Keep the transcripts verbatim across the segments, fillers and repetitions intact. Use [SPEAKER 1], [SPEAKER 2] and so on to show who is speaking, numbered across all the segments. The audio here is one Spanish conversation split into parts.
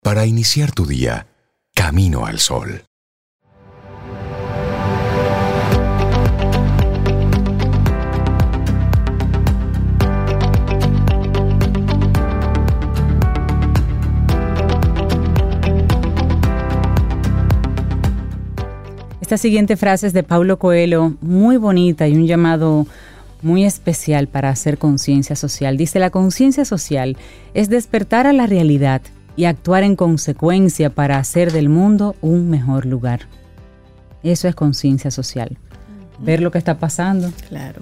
[SPEAKER 1] para iniciar tu día camino al sol.
[SPEAKER 2] Esta siguiente frase es de Paulo Coelho, muy bonita y un llamado muy especial para hacer conciencia social. Dice: la conciencia social es despertar a la realidad y actuar en consecuencia para hacer del mundo un mejor lugar. Eso es conciencia social. Uh-huh. Ver lo que está pasando.
[SPEAKER 3] Claro.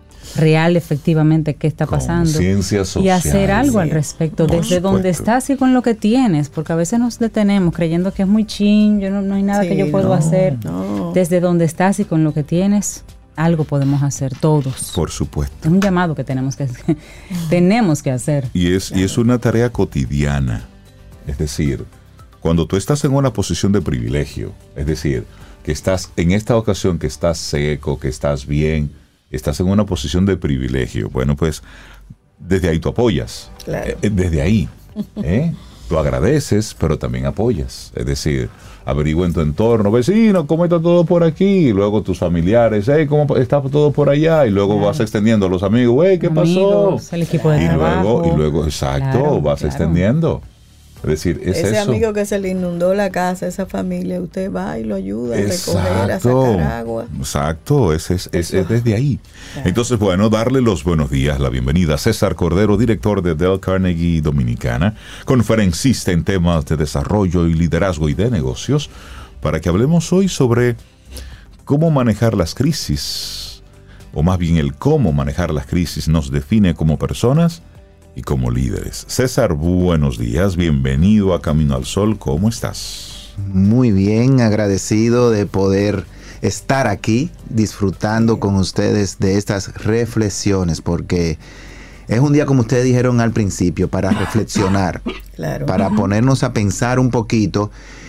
[SPEAKER 2] Real, efectivamente, qué está pasando.
[SPEAKER 4] Conciencia social.
[SPEAKER 2] Y hacer algo sí. al respecto, Por desde supuesto. donde estás y con lo que tienes, porque a veces nos detenemos creyendo que es muy chin, yo no, no hay nada sí, que yo puedo no, hacer. No. Desde donde estás y con lo que tienes, algo podemos hacer todos.
[SPEAKER 4] Por supuesto.
[SPEAKER 2] Es un llamado que tenemos que, tenemos que hacer.
[SPEAKER 4] Y es, claro. y es una tarea cotidiana. Es decir, cuando tú estás en una posición de privilegio, es decir, que estás en esta ocasión, que estás seco, que estás bien, estás en una posición de privilegio, bueno, pues desde ahí tú apoyas.
[SPEAKER 3] Claro.
[SPEAKER 4] Eh, desde ahí, ¿eh? Tú agradeces, pero también apoyas. Es decir, averigua en tu entorno, vecino, ¿cómo está todo por aquí? Y luego tus familiares, hey, ¿cómo está todo por allá? Y luego claro. vas extendiendo a los amigos, hey, ¿qué amigos, pasó?
[SPEAKER 2] El equipo de
[SPEAKER 4] y
[SPEAKER 2] trabajo.
[SPEAKER 4] Luego, y luego, exacto,
[SPEAKER 2] claro,
[SPEAKER 4] vas
[SPEAKER 2] claro.
[SPEAKER 4] extendiendo. Es decir, es
[SPEAKER 3] ese
[SPEAKER 4] eso.
[SPEAKER 3] amigo que se le inundó la casa, esa familia, usted va y lo ayuda a recoger, a sacar agua.
[SPEAKER 4] Exacto, es, es, es, es desde ahí. Claro. Entonces, bueno, darle los buenos días, la bienvenida a César Cordero, director de Dale Carnegie Dominicana, conferencista en temas de desarrollo y liderazgo y de negocios, para que hablemos hoy sobre cómo manejar las crisis, o más bien el cómo manejar las crisis nos define como personas y como líderes. César, buenos días, bienvenido a Camino al Sol, ¿cómo estás?
[SPEAKER 5] Muy bien, agradecido de poder estar aquí disfrutando con ustedes de estas reflexiones, porque es un día, como ustedes dijeron al principio, para reflexionar,
[SPEAKER 3] claro.
[SPEAKER 5] para ponernos a pensar un poquito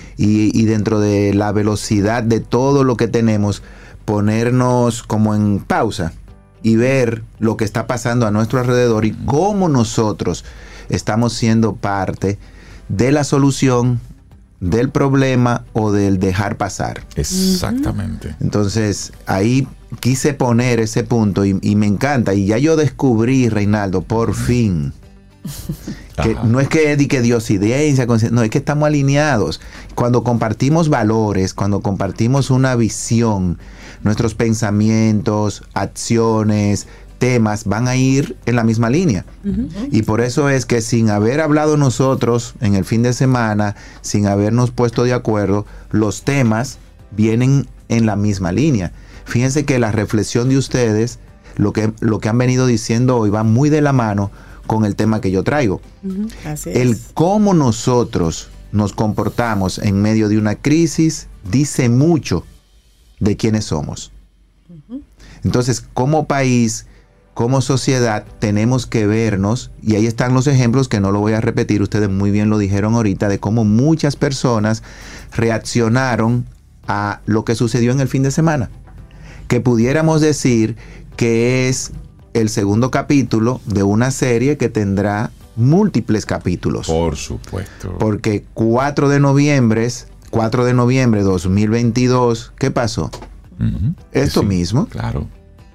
[SPEAKER 5] y, y dentro de la velocidad de todo lo que tenemos, ponernos como en pausa y ver lo que está pasando a nuestro alrededor y cómo nosotros estamos siendo parte de la solución, del problema o del dejar pasar.
[SPEAKER 4] Exactamente.
[SPEAKER 5] Entonces, ahí quise poner ese punto y, y me encanta. Y ya yo descubrí, Reinaldo, por fin, que Ajá. no es que di que diosidencia, no, es que estamos alineados. Cuando compartimos valores, cuando compartimos una visión, nuestros pensamientos, acciones, temas van a ir en la misma línea. Uh-huh. Y por eso es que sin haber hablado nosotros en el fin de semana, sin habernos puesto de acuerdo, los temas vienen en la misma línea. Fíjense que la reflexión de ustedes, lo que, lo que han venido diciendo hoy va muy de la mano con el tema que yo traigo.
[SPEAKER 3] Uh-huh. Así es.
[SPEAKER 5] El cómo nosotros nos comportamos en medio de una crisis dice mucho de quiénes somos. Uh-huh. Entonces, como país, como sociedad, tenemos que vernos, y ahí están los ejemplos que no lo voy a repetir, ustedes muy bien lo dijeron ahorita, de cómo muchas personas reaccionaron a lo que sucedió en el fin de semana. Que pudiéramos decir que es el segundo capítulo de una serie que tendrá múltiples capítulos.
[SPEAKER 4] Por supuesto.
[SPEAKER 5] Porque cuatro de noviembre, cuatro de noviembre de dos mil veintidós, ¿qué pasó? Uh-huh. Esto sí, mismo.
[SPEAKER 4] Claro.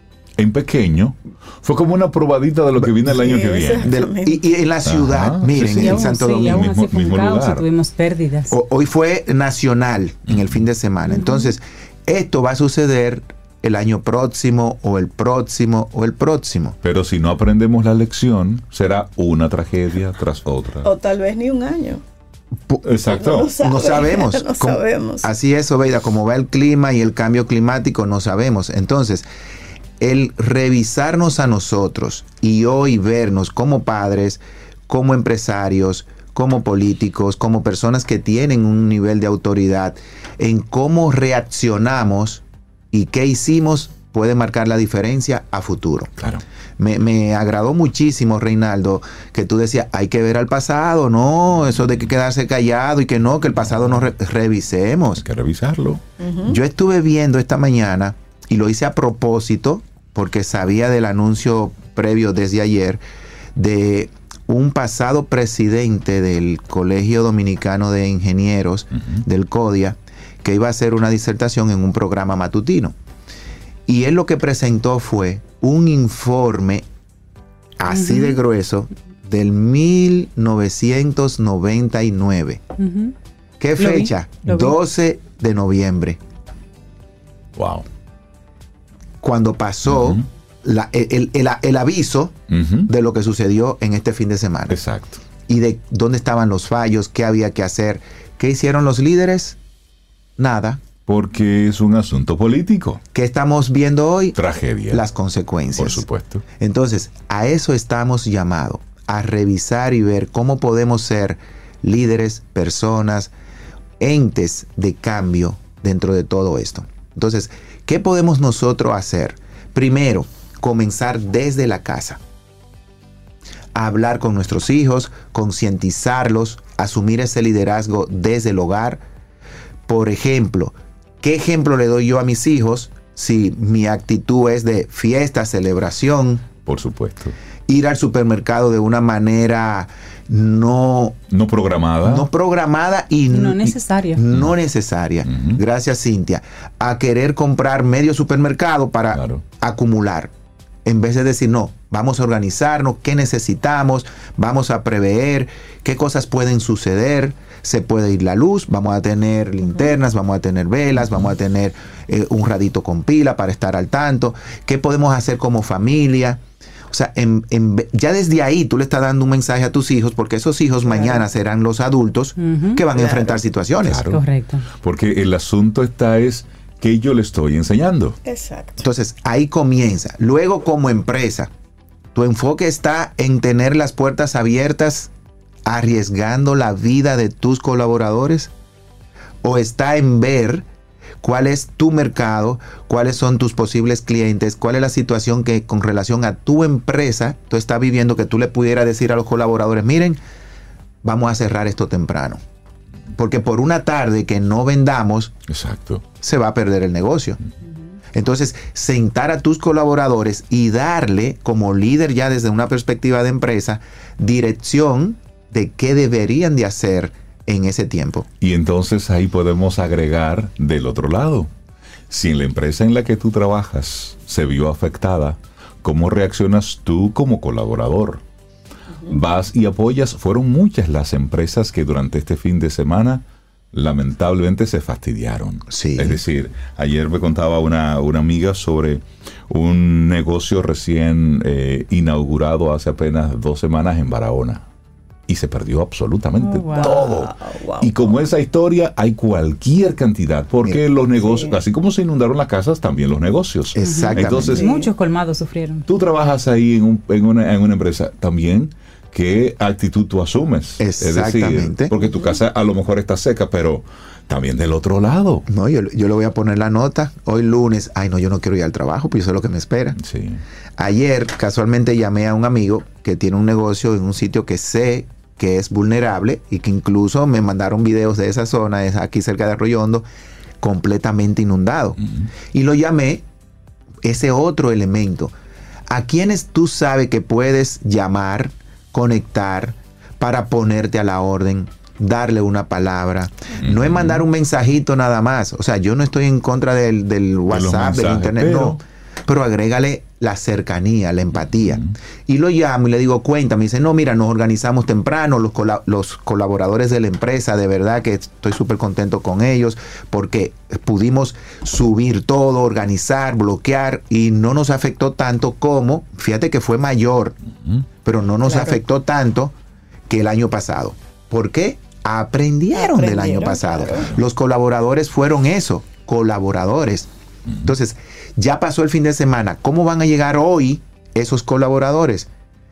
[SPEAKER 4] En pequeño, fue como una probadita de lo que viene el año
[SPEAKER 3] sí,
[SPEAKER 4] que viene.
[SPEAKER 5] De, y, y en la ciudad, Ajá, miren, sí, sí, en
[SPEAKER 2] aún,
[SPEAKER 5] Santo
[SPEAKER 2] sí,
[SPEAKER 5] Domingo.
[SPEAKER 2] Aún así
[SPEAKER 4] mismo,
[SPEAKER 2] fue un
[SPEAKER 4] mismo
[SPEAKER 2] caos
[SPEAKER 4] lugar.
[SPEAKER 2] y tuvimos pérdidas.
[SPEAKER 5] O, hoy fue nacional, en el fin de semana. Uh-huh. Entonces, esto va a suceder el año próximo, o el próximo, o el próximo.
[SPEAKER 4] Pero si no aprendemos la lección, será una tragedia tras otra.
[SPEAKER 3] O tal vez ni un año.
[SPEAKER 4] Exacto.
[SPEAKER 5] No, sabe, no sabemos.
[SPEAKER 3] No
[SPEAKER 5] como,
[SPEAKER 3] sabemos.
[SPEAKER 5] Así es, Obeida, como va el clima y el cambio climático, no sabemos. Entonces, el revisarnos a nosotros y hoy vernos como padres, como empresarios, como políticos, como personas que tienen un nivel de autoridad, en cómo reaccionamos y qué hicimos puede marcar la diferencia a futuro.
[SPEAKER 4] Claro.
[SPEAKER 5] Me, me agradó muchísimo, Reinaldo, que tú decías, hay que ver al pasado, no, eso de que quedarse callado y que no, que el pasado no re- revisemos.
[SPEAKER 4] Hay que revisarlo.
[SPEAKER 5] Uh-huh. Yo estuve viendo esta mañana, y lo hice a propósito, porque sabía del anuncio previo desde ayer, de un pasado presidente del Colegio Dominicano de Ingenieros, uh-huh. del CODIA, que iba a hacer una disertación en un programa matutino. Y él lo que presentó fue un informe así uh-huh. de grueso del mil novecientos noventa y nueve. Uh-huh. ¿Qué fecha? Lo vi, lo doce de noviembre.
[SPEAKER 4] Wow.
[SPEAKER 5] Cuando pasó uh-huh. la, el, el, el aviso uh-huh. de lo que sucedió en este fin de semana.
[SPEAKER 4] Exacto.
[SPEAKER 5] Y de dónde estaban los fallos, qué había que hacer. ¿Qué hicieron los líderes? Nada.
[SPEAKER 4] Porque es un asunto político.
[SPEAKER 5] ¿Qué estamos viendo hoy?
[SPEAKER 4] Tragedia.
[SPEAKER 5] Las consecuencias.
[SPEAKER 4] Por supuesto.
[SPEAKER 5] Entonces, a eso estamos llamados, a revisar y ver cómo podemos ser líderes, personas, entes de cambio dentro de todo esto. Entonces, ¿qué podemos nosotros hacer? Primero, comenzar desde la casa. A hablar con nuestros hijos, concientizarlos, asumir ese liderazgo desde el hogar. Por ejemplo, ¿qué ejemplo le doy yo a mis hijos si mi actitud es de fiesta, celebración?
[SPEAKER 4] Por supuesto.
[SPEAKER 5] Ir al supermercado de una manera no...
[SPEAKER 4] No programada.
[SPEAKER 5] No programada y...
[SPEAKER 2] No necesaria.
[SPEAKER 5] No necesaria. Uh-huh. Gracias, Cintia. A querer comprar medio supermercado para claro. acumular. En vez de decir, no, vamos a organizarnos, qué necesitamos, vamos a prever, qué cosas pueden suceder. Se puede ir la luz, vamos a tener linternas, vamos a tener velas, vamos a tener eh, un radito con pila para estar al tanto. ¿Qué podemos hacer como familia? O sea, en, en, ya desde ahí tú le estás dando un mensaje a tus hijos, porque esos hijos claro. mañana serán los adultos uh-huh. que van claro. a enfrentar situaciones.
[SPEAKER 4] Claro.
[SPEAKER 2] Correcto.
[SPEAKER 4] Porque el asunto está es que yo le estoy enseñando.
[SPEAKER 3] Exacto.
[SPEAKER 5] Entonces, ahí comienza. Luego, como empresa, tu enfoque está en tener las puertas abiertas, arriesgando la vida de tus colaboradores, o está en ver cuál es tu mercado, cuáles son tus posibles clientes, cuál es la situación que con relación a tu empresa tú estás viviendo, que tú le pudieras decir a los colaboradores, miren, vamos a cerrar esto temprano, porque por una tarde que no vendamos,
[SPEAKER 4] exacto,
[SPEAKER 5] se va a perder el negocio. Entonces, sentar a tus colaboradores y darle, como líder ya desde una perspectiva de empresa, dirección de qué deberían de hacer en ese tiempo.
[SPEAKER 4] Y entonces ahí podemos agregar del otro lado. Si en la empresa en la que tú trabajas se vio afectada, ¿cómo reaccionas tú como colaborador? Uh-huh. Vas y apoyas. Fueron muchas las empresas que durante este fin de semana lamentablemente se fastidiaron.
[SPEAKER 5] Sí.
[SPEAKER 4] Es decir, ayer me contaba una, una amiga sobre un negocio recién eh, inaugurado hace apenas dos semanas en Barahona. Y se perdió absolutamente oh, wow. todo. Wow, y como wow. esa historia, hay cualquier cantidad, porque sí, los negocios, sí. así como se inundaron las casas, también los negocios.
[SPEAKER 5] Exactamente.
[SPEAKER 4] Entonces,
[SPEAKER 2] sí. muchos colmados sufrieron.
[SPEAKER 4] Tú trabajas ahí en, un, en, una, en una empresa también. ¿Qué actitud tú asumes?
[SPEAKER 5] Exactamente.
[SPEAKER 4] Es decir, porque tu casa a lo mejor está seca, pero también del otro lado.
[SPEAKER 5] No, yo, yo le voy a poner la nota. Hoy lunes, ay no, yo no quiero ir al trabajo, pues yo sé lo que me espera.
[SPEAKER 4] Sí.
[SPEAKER 5] Ayer, casualmente, llamé a un amigo que tiene un negocio en un sitio que sé que es vulnerable y que incluso me mandaron videos de esa zona, es aquí cerca de Arroyo Hondo, completamente inundado. Uh-huh. Y lo llamé, ese otro elemento. ¿A quiénes tú sabes que puedes llamar, conectar para ponerte a la orden, darle una palabra? Uh-huh. No es mandar un mensajito nada más. O sea, yo no estoy en contra del, del WhatsApp, del internet, pero... no. Pero agrégale la cercanía, la empatía. Uh-huh. Y lo llamo y le digo, cuéntame. Me dice, no, mira, nos organizamos temprano, los, col- los colaboradores de la empresa, de verdad que estoy súper contento con ellos, porque pudimos subir todo, organizar, bloquear, y no nos afectó tanto como, fíjate que fue mayor, uh-huh. pero no nos claro. afectó tanto que el año pasado. ¿Por qué? Aprendieron, Aprendieron del año pasado. Claro. Los colaboradores fueron eso, colaboradores. Uh-huh. Entonces, ya pasó el fin de semana. ¿Cómo van a llegar hoy esos colaboradores?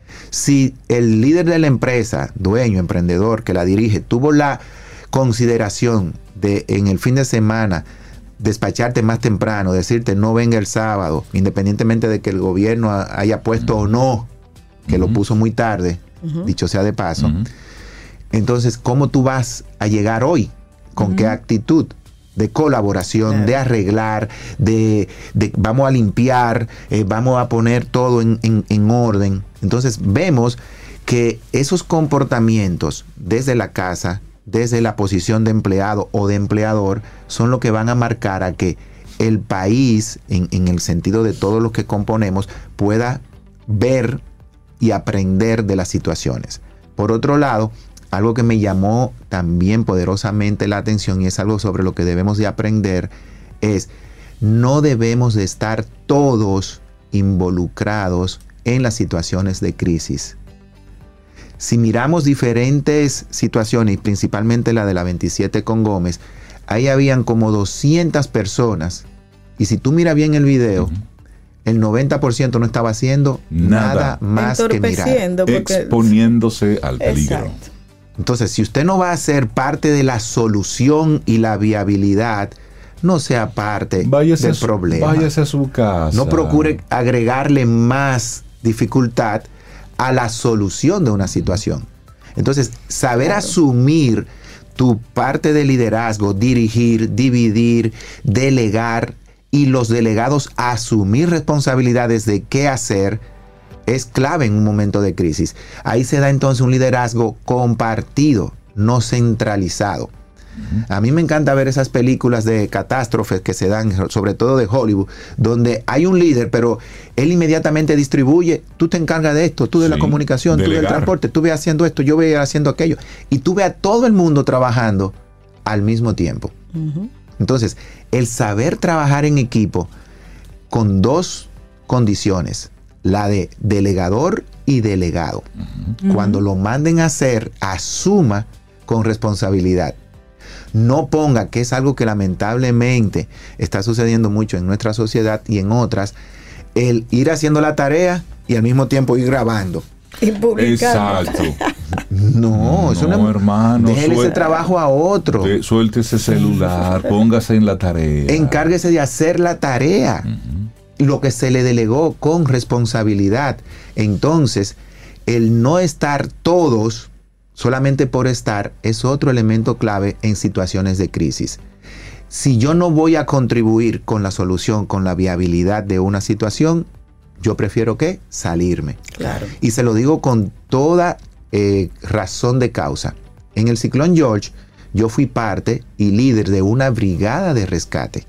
[SPEAKER 5] Si el líder de la empresa, dueño, emprendedor que la dirige, tuvo la consideración de en el fin de semana despacharte más temprano, decirte no venga el sábado, independientemente de que el gobierno haya puesto uh-huh. o no, que uh-huh. lo puso muy tarde, uh-huh. dicho sea de paso. Uh-huh. Entonces, ¿cómo tú vas a llegar hoy? ¿Con uh-huh. qué actitud? De colaboración, claro. de arreglar, de, de vamos a limpiar, eh, vamos a poner todo en, en, en orden. Entonces vemos que esos comportamientos desde la casa, desde la posición de empleado o de empleador, son lo que van a marcar a que el país, en, en el sentido de todos los que componemos, pueda ver y aprender de las situaciones. Por otro lado, algo que me llamó también poderosamente la atención y es algo sobre lo que debemos de aprender es no debemos de estar todos involucrados en las situaciones de crisis. Si miramos diferentes situaciones, principalmente la de la veintisiete con Gómez, ahí habían como doscientas personas y si tú miras bien el video, uh-huh. el noventa por ciento no estaba haciendo nada, nada más que mirar.
[SPEAKER 3] Porque...
[SPEAKER 4] exponiéndose al peligro.
[SPEAKER 3] Exacto.
[SPEAKER 5] Entonces, si usted no va a ser parte de la solución y la viabilidad, no sea parte
[SPEAKER 4] váyase
[SPEAKER 5] del
[SPEAKER 4] su,
[SPEAKER 5] problema.
[SPEAKER 4] Váyase a su casa.
[SPEAKER 5] No procure agregarle más dificultad a la solución de una situación. Entonces, saber claro. asumir tu parte de liderazgo, dirigir, dividir, delegar y los delegados asumir responsabilidades de qué hacer es clave en un momento de crisis. Ahí se da entonces un liderazgo compartido, no centralizado. A mí me encanta ver esas películas de catástrofes que se dan, sobre todo de Hollywood, donde hay un líder, pero él inmediatamente distribuye, tú te encargas de esto, tú de sí, la comunicación, delegar. Tú del transporte, tú ve haciendo esto, yo voy haciendo aquello. Y tú ve a todo el mundo trabajando al mismo tiempo. Uh-huh. Entonces, el saber trabajar en equipo con dos condiciones, la de delegador y delegado. Uh-huh. Cuando lo manden a hacer, asuma con responsabilidad. No ponga, que es algo que lamentablemente está sucediendo mucho en nuestra sociedad y en otras, el ir haciendo la tarea y al mismo tiempo ir grabando.
[SPEAKER 3] Y publicando.
[SPEAKER 4] Exacto.
[SPEAKER 5] No,
[SPEAKER 4] no,
[SPEAKER 5] eso no,
[SPEAKER 4] hermano.
[SPEAKER 5] Déjele
[SPEAKER 4] suel-
[SPEAKER 5] ese trabajo a otro.
[SPEAKER 4] De, suelte ese celular, póngase en la tarea.
[SPEAKER 5] Encárguese de hacer la tarea. Uh-huh. Lo que se le delegó con responsabilidad. Entonces, el no estar todos solamente por estar es otro elemento clave en situaciones de crisis. Si yo no voy a contribuir con la solución, con la viabilidad de una situación, yo prefiero ¿qué? Salirme.
[SPEAKER 3] Claro.
[SPEAKER 5] Y se lo digo con toda eh, razón de causa. En el ciclón George, yo fui parte y líder de una brigada de rescate.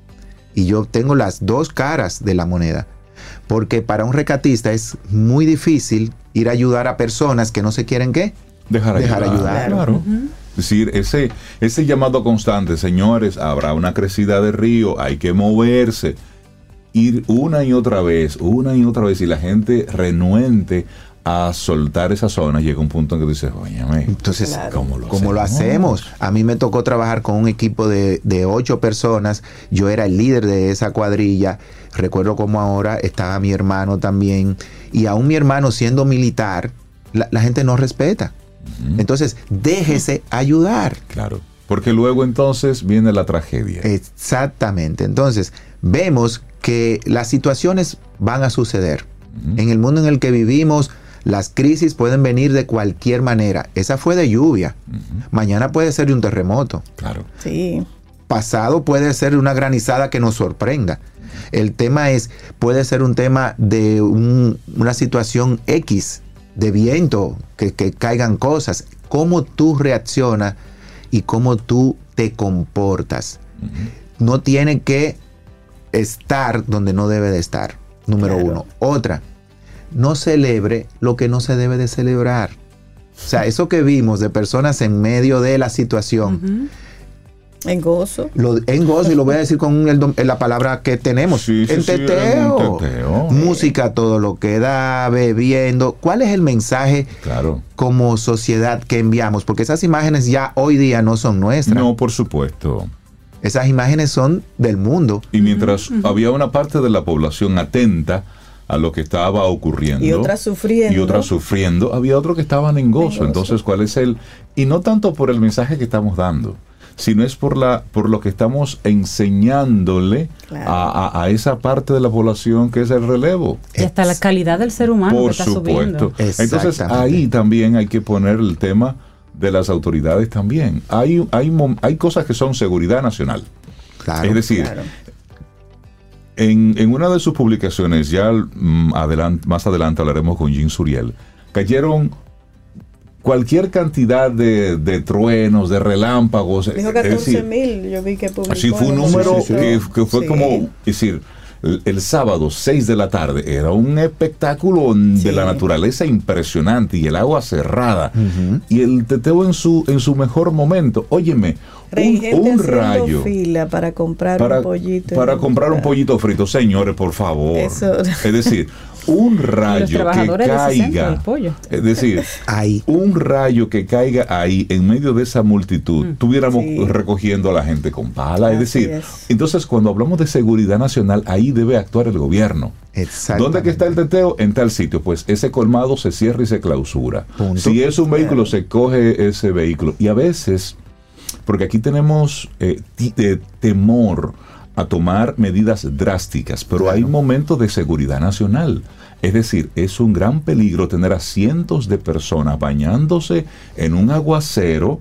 [SPEAKER 5] Y yo tengo las dos caras de la moneda. Porque para un rescatista es muy difícil ir a ayudar a personas que no se quieren ¿qué?
[SPEAKER 4] Dejar,
[SPEAKER 5] Dejar ayudar.
[SPEAKER 4] ayudar. Claro. Uh-huh. Es decir, ese, ese llamado constante, señores, habrá una crecida de río, hay que moverse. Ir una y otra vez, una y otra vez, y la gente renuente a soltar esa zona, llega un punto en que dices, óyeme,
[SPEAKER 5] entonces,
[SPEAKER 3] claro.
[SPEAKER 5] ¿cómo lo, ¿cómo lo hacemos? A mí me tocó trabajar con un equipo de, de ocho personas, yo era el líder de esa cuadrilla, recuerdo como ahora estaba mi hermano también, y aún mi hermano siendo militar, la, la gente no respeta. Uh-huh. Entonces, déjese ayudar.
[SPEAKER 4] Claro, porque luego entonces viene la tragedia.
[SPEAKER 5] Exactamente, entonces vemos que las situaciones van a suceder. Uh-huh. En el mundo en el que vivimos, las crisis pueden venir de cualquier manera. Esa fue de lluvia. Uh-huh. Mañana puede ser de un terremoto.
[SPEAKER 4] Claro.
[SPEAKER 3] Sí.
[SPEAKER 5] Pasado puede ser una granizada que nos sorprenda. El tema es, puede ser un tema de un, una situación X, de viento, que, que caigan cosas. Cómo tú reaccionas y cómo tú te comportas. Uh-huh. No tiene que estar donde no debe de estar. Número claro. uno. Otra, no celebre lo que no se debe de celebrar. O sea, eso que vimos de personas en medio de la situación.
[SPEAKER 3] Uh-huh. En gozo.
[SPEAKER 5] Lo, en gozo, y lo voy a decir con el, la palabra que tenemos.
[SPEAKER 4] Sí, sí,
[SPEAKER 5] en teteo.
[SPEAKER 4] Sí, en teteo.
[SPEAKER 5] Música, todo lo que da, bebiendo. ¿Cuál es el mensaje
[SPEAKER 4] claro.
[SPEAKER 5] como sociedad que enviamos? Porque esas imágenes ya hoy día no son nuestras.
[SPEAKER 4] No, por supuesto.
[SPEAKER 5] Esas imágenes son del mundo.
[SPEAKER 4] Y mientras uh-huh. había una parte de la población atenta a lo que estaba ocurriendo.
[SPEAKER 3] Y otras sufriendo.
[SPEAKER 4] Y otras sufriendo. Había otros que estaban en gozo. en gozo. Entonces, ¿cuál es el...? Y no tanto por el mensaje que estamos dando, sino es por la por lo que estamos enseñándole claro. a, a, a esa parte de la población que es el relevo.
[SPEAKER 2] Y hasta la calidad del ser humano
[SPEAKER 4] por
[SPEAKER 2] que está
[SPEAKER 4] supuesto.
[SPEAKER 2] subiendo.
[SPEAKER 4] Entonces, ahí también hay que poner el tema de las autoridades también. Hay, hay, hay cosas que son seguridad nacional.
[SPEAKER 5] Claro,
[SPEAKER 4] es decir,
[SPEAKER 3] claro.
[SPEAKER 4] en, en una de sus publicaciones, ya mm, adelant, más adelante hablaremos con Jean Suriel, cayeron cualquier cantidad de, de truenos, de relámpagos.
[SPEAKER 3] Dijo catorce mil, yo vi que publicó.
[SPEAKER 4] Así fue un número
[SPEAKER 3] sí, sí,
[SPEAKER 4] que, que fue
[SPEAKER 3] sí.
[SPEAKER 4] como, es decir, el, el sábado, seis de la tarde, era un espectáculo de
[SPEAKER 3] Sí.
[SPEAKER 4] la naturaleza impresionante y el agua cerrada.
[SPEAKER 5] Uh-huh.
[SPEAKER 4] Y el teteo en su, en su mejor momento. Óyeme,
[SPEAKER 3] Rey,
[SPEAKER 4] un,
[SPEAKER 3] gente
[SPEAKER 4] un
[SPEAKER 3] haciendo
[SPEAKER 4] rayo.
[SPEAKER 3] fila para comprar
[SPEAKER 4] Para,
[SPEAKER 3] un pollito.
[SPEAKER 4] para
[SPEAKER 3] en
[SPEAKER 4] comprar un
[SPEAKER 3] lugar.
[SPEAKER 4] pollito frito, señores, por favor.
[SPEAKER 3] Eso.
[SPEAKER 4] Es decir, un
[SPEAKER 2] Los
[SPEAKER 4] rayo que
[SPEAKER 2] trabajadores del centro
[SPEAKER 4] caiga,
[SPEAKER 2] del pollo.
[SPEAKER 4] es decir,
[SPEAKER 5] Ahí.
[SPEAKER 4] un rayo que caiga ahí en medio de esa multitud,
[SPEAKER 2] Mm.
[SPEAKER 4] tuviéramos
[SPEAKER 3] Sí.
[SPEAKER 4] recogiendo a la gente con pala, es
[SPEAKER 3] Así
[SPEAKER 4] decir,
[SPEAKER 3] es.
[SPEAKER 4] entonces cuando hablamos de seguridad nacional, ahí debe actuar el gobierno.
[SPEAKER 5] Exacto.
[SPEAKER 4] ¿Dónde que está el teteo? En tal sitio. Pues ese colmado se cierra y se clausura.
[SPEAKER 5] Punto.
[SPEAKER 4] Si es un vehículo, se coge ese vehículo. Y a veces, porque aquí tenemos eh, ti- eh, temor a tomar medidas drásticas, pero
[SPEAKER 5] Claro.
[SPEAKER 4] hay momentos de seguridad nacional. Es decir, es un gran peligro tener a cientos de personas bañándose en un aguacero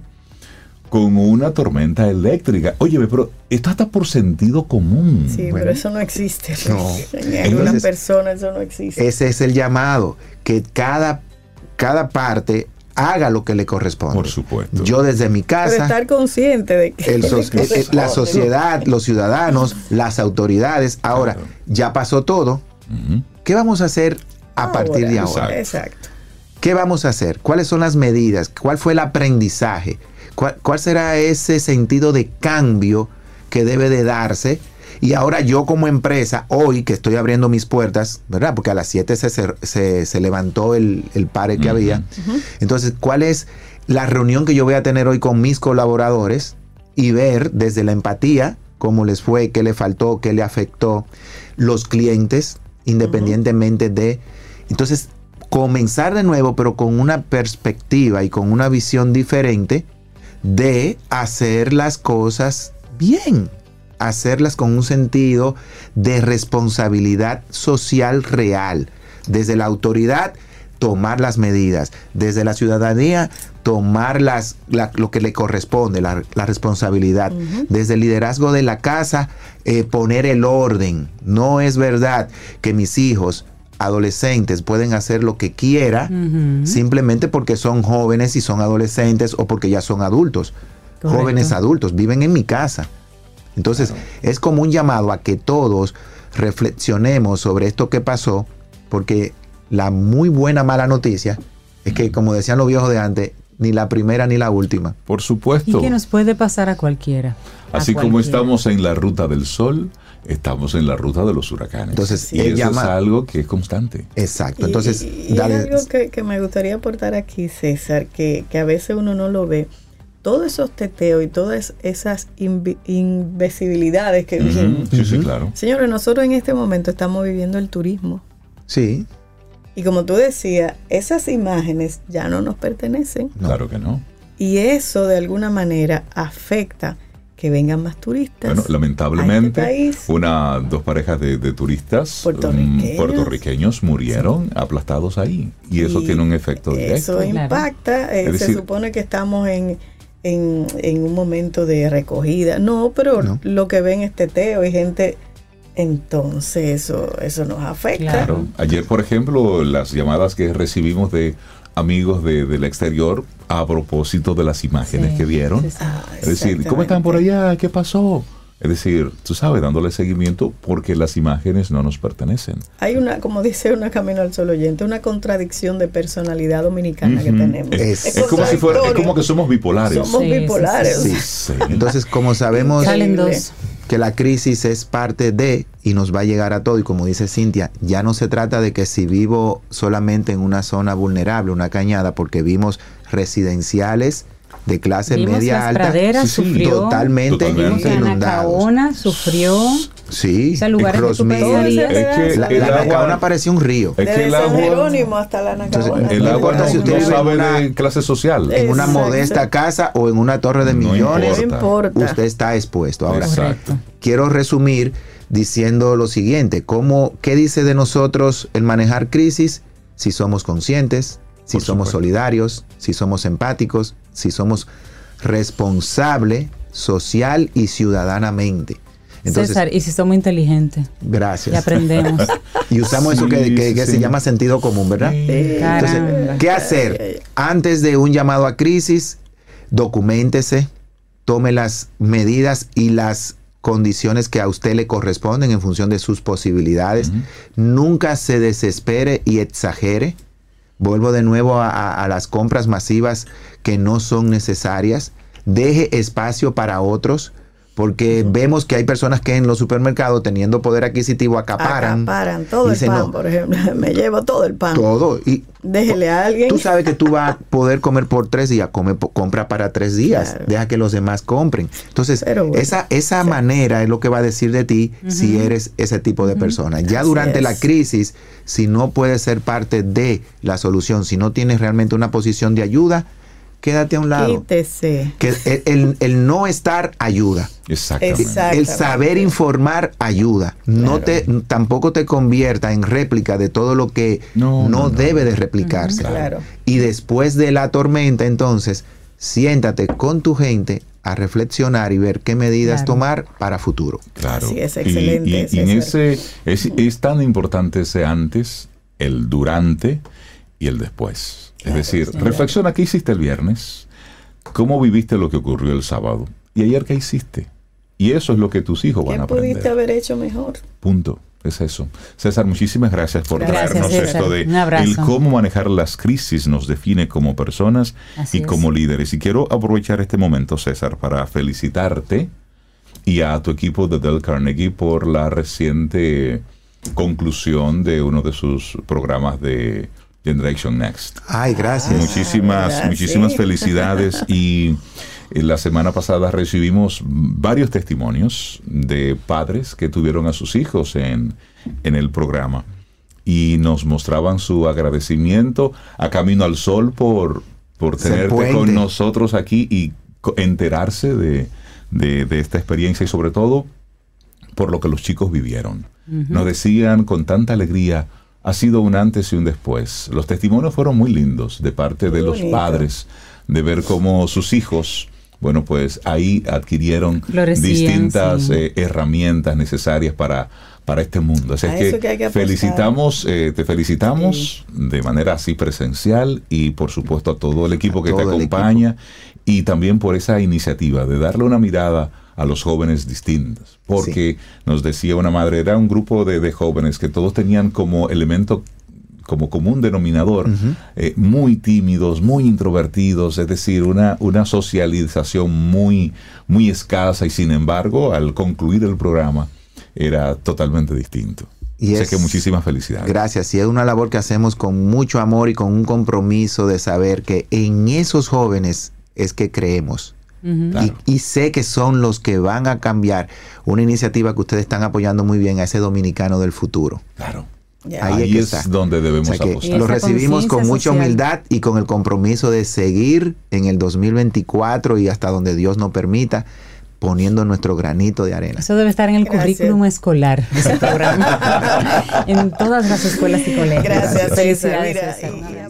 [SPEAKER 4] con una tormenta eléctrica. Oye, pero esto está por sentido común.
[SPEAKER 3] Sí,
[SPEAKER 5] Bueno.
[SPEAKER 3] pero eso no existe.
[SPEAKER 5] No.
[SPEAKER 3] En algunas
[SPEAKER 5] Entonces,
[SPEAKER 3] personas eso no existe.
[SPEAKER 5] Ese es el llamado, que cada, cada parte haga lo que le corresponde.
[SPEAKER 4] Por supuesto.
[SPEAKER 5] Yo desde mi
[SPEAKER 3] Pero
[SPEAKER 5] casa,
[SPEAKER 3] estar consciente de que
[SPEAKER 5] el so-
[SPEAKER 3] que
[SPEAKER 5] eh, eh, la
[SPEAKER 3] corresponde.
[SPEAKER 5] sociedad, los ciudadanos, las autoridades. Ahora,
[SPEAKER 4] Claro.
[SPEAKER 5] ya pasó todo.
[SPEAKER 4] Ujú.
[SPEAKER 5] ¿Qué vamos a hacer a partir de ahora?
[SPEAKER 3] Exacto.
[SPEAKER 5] ¿Qué vamos a hacer? ¿Cuáles son las medidas? ¿Cuál fue el aprendizaje? ¿Cuál, cuál será ese sentido de cambio que debe de darse? Y ahora yo como empresa, hoy que estoy abriendo mis puertas, ¿verdad? Porque a las siete se, cer- se, se levantó el, el pare que
[SPEAKER 4] Ujú.
[SPEAKER 5] había. Entonces, ¿cuál es la reunión que yo voy a tener hoy con mis colaboradores? Y ver desde la empatía cómo les fue, qué le faltó, qué le afectó, los clientes, independientemente de... Entonces, comenzar de nuevo, pero con una perspectiva y con una visión diferente de hacer las cosas bien, hacerlas con un sentido de responsabilidad social real. Desde la autoridad, tomar las medidas. Desde la ciudadanía, tomar las, la- lo que le corresponde, la, la responsabilidad.
[SPEAKER 3] Ujú.
[SPEAKER 5] Desde el liderazgo de la casa, eh, poner el orden. No es verdad que mis hijos adolescentes pueden hacer lo que quiera
[SPEAKER 2] Ujú.
[SPEAKER 5] simplemente porque son jóvenes y son adolescentes o porque ya son adultos.
[SPEAKER 2] Correcto.
[SPEAKER 5] Jóvenes adultos, viven en mi casa. Entonces, es como un llamado a que todos reflexionemos sobre esto que pasó, porque la muy buena mala noticia es que, como decían los viejos de antes, ni la primera ni la última.
[SPEAKER 4] Por
[SPEAKER 2] Y
[SPEAKER 4] supuesto.
[SPEAKER 2] que nos puede pasar a cualquiera. a
[SPEAKER 4] Así como
[SPEAKER 2] cualquiera.
[SPEAKER 4] estamos en la ruta del sol, estamos en la ruta de los huracanes.
[SPEAKER 5] Entonces,
[SPEAKER 4] y
[SPEAKER 5] él
[SPEAKER 4] eso
[SPEAKER 5] llama-
[SPEAKER 4] es algo que es constante.
[SPEAKER 5] Exacto.
[SPEAKER 3] Y-
[SPEAKER 5] Entonces,
[SPEAKER 3] y, y
[SPEAKER 5] dale.
[SPEAKER 3] es algo que, que me gustaría aportar aquí, César, que, que a veces uno no lo ve. Todos esos teteos y todas esas invi- invisibilidades que
[SPEAKER 4] Ujú.
[SPEAKER 3] vienen.
[SPEAKER 4] Sí, sí,
[SPEAKER 5] Ujú.
[SPEAKER 4] claro.
[SPEAKER 3] Señores, nosotros en este momento estamos viviendo el turismo.
[SPEAKER 5] Sí.
[SPEAKER 3] Y como tú decías, esas imágenes ya no nos pertenecen.
[SPEAKER 5] No.
[SPEAKER 4] Claro que no.
[SPEAKER 3] Y eso de alguna manera afecta que vengan más turistas.
[SPEAKER 4] Bueno, lamentablemente,
[SPEAKER 3] a este país.
[SPEAKER 4] una, dos parejas de, de turistas
[SPEAKER 3] Puertorriqueños.
[SPEAKER 4] mm, puertorriqueños murieron aplastados ahí. Y eso
[SPEAKER 3] Y
[SPEAKER 4] tiene un efecto directo.
[SPEAKER 3] Eso
[SPEAKER 2] Claro.
[SPEAKER 3] impacta. eh,
[SPEAKER 4] Es
[SPEAKER 3] se
[SPEAKER 4] decir-
[SPEAKER 3] supone que estamos en, en, en un momento de recogida. No, pero
[SPEAKER 5] No.
[SPEAKER 3] lo que ven es teteo y gente. Entonces, eso, eso nos afecta.
[SPEAKER 2] Claro.
[SPEAKER 4] Claro. Ayer, por ejemplo, las llamadas que recibimos de amigos de- del exterior a propósito de las imágenes
[SPEAKER 2] Sí,
[SPEAKER 4] que vieron.
[SPEAKER 2] sí, sí.
[SPEAKER 3] Ah,
[SPEAKER 4] Es decir, ¿cómo están por allá? ¿Qué pasó? Es decir, tú sabes, dándole seguimiento porque las imágenes no nos pertenecen.
[SPEAKER 3] Hay una, como dice una Camino al Sol oyente, una contradicción de personalidad dominicana que
[SPEAKER 4] Ujú.
[SPEAKER 3] tenemos.
[SPEAKER 4] Es,
[SPEAKER 5] Es
[SPEAKER 4] es como si fuera, es
[SPEAKER 3] contradictorio.
[SPEAKER 4] como que somos bipolares.
[SPEAKER 3] Somos
[SPEAKER 2] Sí, sí,
[SPEAKER 3] bipolares.
[SPEAKER 2] sí,
[SPEAKER 5] Sí.
[SPEAKER 4] Sí.
[SPEAKER 5] Entonces, como sabemos
[SPEAKER 2] Salen
[SPEAKER 3] Increíble.
[SPEAKER 2] dos.
[SPEAKER 5] que la crisis es parte de y nos va a llegar a todo, y como dice Cintia, ya no se trata de que si vivo solamente en una zona vulnerable, una cañada, porque vimos residenciales de clase
[SPEAKER 2] Vimos
[SPEAKER 5] media
[SPEAKER 2] las
[SPEAKER 5] alta,
[SPEAKER 2] praderas,
[SPEAKER 4] Sí, sí.
[SPEAKER 2] sufrió.
[SPEAKER 5] totalmente,
[SPEAKER 4] Totalmente.
[SPEAKER 2] Vimos que
[SPEAKER 5] inundados.
[SPEAKER 2] Anacaona sufrió.
[SPEAKER 5] Sí,
[SPEAKER 2] O sea, lugares que tú
[SPEAKER 5] Rosmil.
[SPEAKER 2] pensarías-
[SPEAKER 4] Es que
[SPEAKER 3] La-
[SPEAKER 4] el
[SPEAKER 5] La
[SPEAKER 4] agua-
[SPEAKER 5] Anacaona parecía un río.
[SPEAKER 4] Es que
[SPEAKER 3] Desde
[SPEAKER 4] el
[SPEAKER 3] San
[SPEAKER 4] agua,
[SPEAKER 3] Jerónimo hasta la Anacaona.
[SPEAKER 5] Entonces,
[SPEAKER 4] el
[SPEAKER 5] No
[SPEAKER 4] agua
[SPEAKER 5] importa
[SPEAKER 4] no,
[SPEAKER 5] si usted
[SPEAKER 4] no
[SPEAKER 5] vive en
[SPEAKER 4] sabe
[SPEAKER 5] una-
[SPEAKER 4] de clase social.
[SPEAKER 5] En una
[SPEAKER 3] Exacto.
[SPEAKER 5] modesta casa o en una torre de
[SPEAKER 4] No
[SPEAKER 5] millones,
[SPEAKER 3] No importa.
[SPEAKER 5] usted está expuesto. Ahora,
[SPEAKER 4] Exacto.
[SPEAKER 5] quiero resumir diciendo lo siguiente: ¿cómo, ¿qué dice de nosotros el manejar crisis? Si somos conscientes, si
[SPEAKER 4] Por
[SPEAKER 5] somos
[SPEAKER 4] supuesto.
[SPEAKER 5] solidarios, si somos empáticos, si somos responsables social y ciudadanamente. Entonces,
[SPEAKER 2] César, y si somos inteligentes.
[SPEAKER 5] Gracias.
[SPEAKER 2] Y aprendemos.
[SPEAKER 5] Y usamos
[SPEAKER 4] Sí,
[SPEAKER 5] eso que, que- que
[SPEAKER 4] sí.
[SPEAKER 5] se llama sentido común, ¿verdad?
[SPEAKER 4] Sí.
[SPEAKER 5] Entonces,
[SPEAKER 2] Caramba.
[SPEAKER 5] ¿qué hacer? Antes de un llamado a crisis, documéntese, tome las medidas y las condiciones que a usted le corresponden en función de sus posibilidades.
[SPEAKER 4] Ujú.
[SPEAKER 5] Nunca se desespere y exagere. Vuelvo de nuevo a, a- a las compras masivas que no son necesarias. Deje espacio para otros, porque vemos que hay personas que en los supermercados, teniendo poder adquisitivo, acaparan.
[SPEAKER 3] Acaparan todo
[SPEAKER 5] y
[SPEAKER 3] el
[SPEAKER 5] dicen,
[SPEAKER 3] pan,
[SPEAKER 5] no,
[SPEAKER 3] por ejemplo. Me llevo todo el pan.
[SPEAKER 5] todo. Y
[SPEAKER 3] Déjele a alguien.
[SPEAKER 5] tú sabes que tú vas a poder comer por tres días, come, po- compra para tres días,
[SPEAKER 3] Claro.
[SPEAKER 5] deja que los demás compren. Entonces,
[SPEAKER 3] Pero bueno,
[SPEAKER 5] esa, esa
[SPEAKER 3] sí.
[SPEAKER 5] manera es lo que va a decir de ti si eres ese tipo de persona. Ya
[SPEAKER 3] Así
[SPEAKER 5] durante la
[SPEAKER 3] es.
[SPEAKER 5] crisis, si no puedes ser parte de la solución, si no tienes realmente una posición de ayuda, quédate a un lado.
[SPEAKER 3] Quítese.
[SPEAKER 5] Que el, el- el no estar ayuda.
[SPEAKER 4] Exactamente.
[SPEAKER 3] Exacto.
[SPEAKER 5] El saber informar ayuda. No te tampoco te convierta en réplica de todo lo que
[SPEAKER 4] No,
[SPEAKER 5] no,
[SPEAKER 4] no, no.
[SPEAKER 5] debe de replicarse.
[SPEAKER 3] Claro.
[SPEAKER 5] Y después de la tormenta, entonces, siéntate con tu gente a reflexionar y ver qué medidas
[SPEAKER 2] Claro.
[SPEAKER 5] tomar para futuro.
[SPEAKER 4] Claro.
[SPEAKER 3] Así es,
[SPEAKER 4] Y-
[SPEAKER 3] excelente,
[SPEAKER 4] Y, y en
[SPEAKER 3] César.
[SPEAKER 4] ese es, es tan importante ese antes, el durante y el después. Es
[SPEAKER 3] Claro,
[SPEAKER 4] decir,
[SPEAKER 3] sí.
[SPEAKER 4] reflexiona qué hiciste el viernes, cómo viviste lo que ocurrió el sábado y ayer qué hiciste. Y eso es lo que tus hijos van
[SPEAKER 3] ¿Qué
[SPEAKER 4] a
[SPEAKER 3] pudiste
[SPEAKER 4] aprender.
[SPEAKER 3] haber hecho mejor?
[SPEAKER 4] Punto. Es eso. César, muchísimas gracias por
[SPEAKER 3] Gracias,
[SPEAKER 4] traernos
[SPEAKER 2] César.
[SPEAKER 4] esto de
[SPEAKER 2] Un abrazo.
[SPEAKER 4] el cómo manejar las crisis nos define como personas
[SPEAKER 2] Así
[SPEAKER 4] y
[SPEAKER 2] es.
[SPEAKER 4] como líderes. Y quiero aprovechar este momento, César, para felicitarte y a tu equipo de Dale Carnegie por la reciente conclusión de uno de sus programas de Generation Next.
[SPEAKER 5] Ay, gracias.
[SPEAKER 4] Muchísimas,
[SPEAKER 3] ¿verdad?
[SPEAKER 4] muchísimas
[SPEAKER 3] Sí.
[SPEAKER 4] felicidades. Y eh, la semana pasada recibimos varios testimonios de padres que tuvieron a sus hijos en, en el programa y nos mostraban su agradecimiento a Camino al Sol por, por
[SPEAKER 5] Ser
[SPEAKER 4] tenerte
[SPEAKER 5] puente.
[SPEAKER 4] con nosotros aquí y co- enterarse de, de, de esta experiencia y sobre todo por lo que los chicos vivieron. Nos decían con tanta alegría, ha sido un antes y un después. Los testimonios fueron muy lindos de parte de
[SPEAKER 3] Muy
[SPEAKER 4] los
[SPEAKER 3] bonito.
[SPEAKER 4] padres, de ver cómo sus hijos, bueno, pues ahí adquirieron
[SPEAKER 2] Florecían,
[SPEAKER 4] distintas
[SPEAKER 2] sí.
[SPEAKER 4] eh, herramientas necesarias para, para este mundo. Así
[SPEAKER 3] A
[SPEAKER 4] es
[SPEAKER 3] eso
[SPEAKER 4] que,
[SPEAKER 3] que hay que apostar.
[SPEAKER 4] felicitamos, eh, te felicitamos de manera así presencial y por supuesto a todo el equipo
[SPEAKER 5] A
[SPEAKER 4] que te
[SPEAKER 5] todo el
[SPEAKER 4] acompaña y también por esa iniciativa de darle una mirada a los jóvenes distintos. Porque nos decía una madre, era un grupo de, de jóvenes que todos tenían como elemento, como común denominador, eh, muy tímidos, muy introvertidos, es decir, una, una socialización muy, muy escasa y sin embargo, al concluir el programa, era totalmente distinto.
[SPEAKER 5] Y
[SPEAKER 4] Así
[SPEAKER 5] es-
[SPEAKER 4] que muchísimas felicidades.
[SPEAKER 5] Gracias. Y es una labor que hacemos con mucho amor y con un compromiso de saber que en esos jóvenes es que creemos.
[SPEAKER 2] Ujú.
[SPEAKER 4] Claro.
[SPEAKER 5] Y, y sé que son los que van a cambiar una iniciativa que ustedes están apoyando muy bien a ese dominicano del futuro.
[SPEAKER 4] Claro.
[SPEAKER 3] Ya.
[SPEAKER 5] Ahí es
[SPEAKER 4] Ahí
[SPEAKER 5] que
[SPEAKER 4] es
[SPEAKER 5] está.
[SPEAKER 4] donde
[SPEAKER 5] O
[SPEAKER 4] debemos
[SPEAKER 5] sea que
[SPEAKER 4] apostar.
[SPEAKER 5] lo
[SPEAKER 2] Esa
[SPEAKER 5] recibimos con
[SPEAKER 2] conciencia
[SPEAKER 5] mucha
[SPEAKER 2] social.
[SPEAKER 5] humildad y con el compromiso de seguir en el dos mil veinticuatro y hasta donde Dios nos permita, poniendo nuestro granito de arena.
[SPEAKER 2] Eso debe estar en el
[SPEAKER 3] Gracias.
[SPEAKER 2] currículum escolar, ese programa. En todas las escuelas y colegios.
[SPEAKER 3] Gracias, César.
[SPEAKER 2] Felicidades,
[SPEAKER 3] Mira,
[SPEAKER 2] César.
[SPEAKER 3] y-